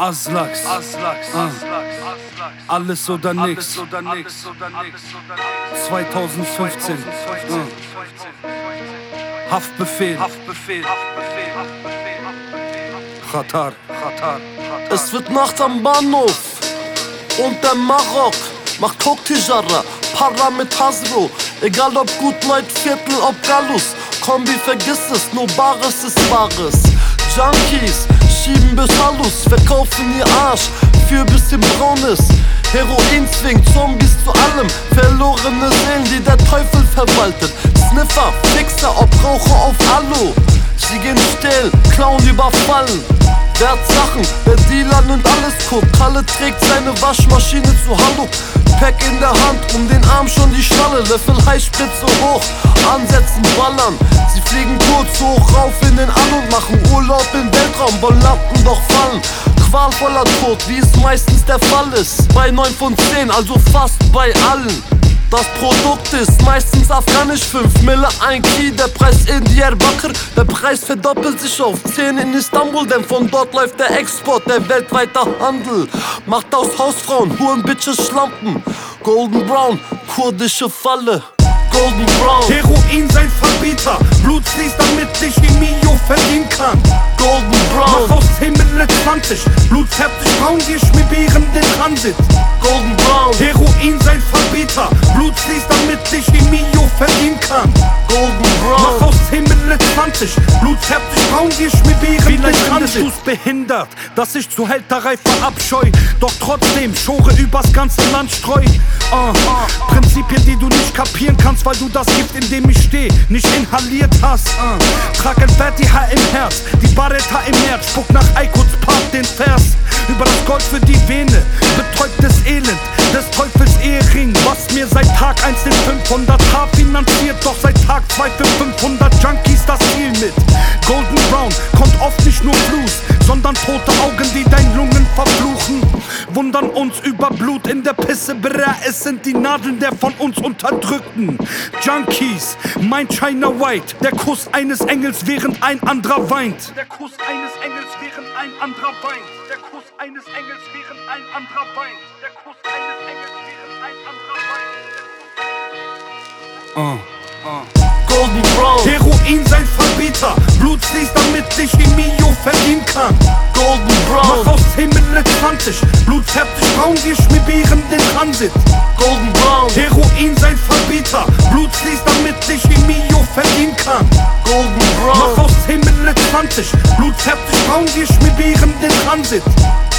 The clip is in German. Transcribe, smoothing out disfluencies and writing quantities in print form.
Aslaks, alles oder nix. 2015, Haftbefehl, Qatar. Es wird Nacht am Bahnhof und der Marok macht Hochtijara, Para mit Hasbro. Egal ob Gutleut, Viertel, ob Gallus, Kombi, vergiss es, nur Bares ist Bares. Junkies schieben bis Hallus, verkaufen ihr Arsch für bisschen Braunes. Heroin zwingt Zombies zu allem, verlorene Seelen, die der Teufel verwaltet. Sniffer, Fixer, ob Raucher auf Alu. Sie gehen still, klauen, überfallen. Wertsachen, der Dealer nimmt alles Cook. Kalle trägt seine Waschmaschine zu Hallo. Pack in der Hand, um den Arm schon die Schnalle. Löffel Heißspitze hoch, ansetzen, ballern. Sie fliegen kurz hoch rauf in den All und machen Urlaub im Weltraum, wollen Lampen doch fallen. Qualvoller Tod, wie es meistens der Fall ist. Bei 9 von 10, also fast bei allen. Das Produkt ist meistens afghanisch, 5 Mille, 1 Key, der Preis in Diyarbakır. Der Preis verdoppelt sich auf 10 in Istanbul, denn von dort läuft der Export, der weltweite Handel. Macht aus Hausfrauen, Huren, Bitches, Schlampen. Golden Brown, kurdische Falle. Golden Brown. Heroin sein Verbieter, Blut fließt, damit ich die Mio verdienen kann. Golden Brown. Mach aus 10 Mille 20, Blut färbt sich braun, wir schmieren den Transit. Golden Brown. Heroin sein Verbieter, Blut fließt, damit ich die Mio verdienen kann. Golden Brown. Mach aus 10 Mille 20, Blut färbt sich braun, wir schmieren den Transit. Vielleicht du's behindert, dass ich zu Hälterei verabscheu, doch trotzdem Schore übers ganze Land streu. Prinzipien, die du nicht kapieren kannst, weil du das Gift, in dem ich steh, nicht inhaliert hast. Trag ein Fatiha im Herz, die Baretta im März, spuck nach Aikuts Part den Vers. Über das Gold für die Vene, betäubtes Elend des Teufels Ehering, was mir seit Tag 1 den 500k finanziert, doch seit Tag 2 für 500 Junkies das Ziel mit. Golden Brown kommt oft nicht nur Blues, sondern tote Augen, die dein Lungen verfluchen. Wundern uns über Blut in der Pisse, bra, es sind die Nadeln der von uns Unterdrückten. Junkies, mein China White, der Kuss eines Engels, während ein anderer weint. Der Kuss eines Engels, während ein anderer weint. Der Kuss eines Engels, während ein anderer weint. Der Kuss eines Engels, während ein anderer weint. Golden Brown. Heroin sein Verbieter, Blut fließt, damit ich die Mio verdienen kann. Golden Brown. Mach aus 10 Mille 20, Blut färbt sich braun, wir schmieren den Transit. Golden Brown. Heroin sein Verbieter, Blut fließt, damit ich die Mio verdienen kann. Golden Brown. Mach aus 10 Mille 20, Blut färbt sich braun, wir schmieren den Transit.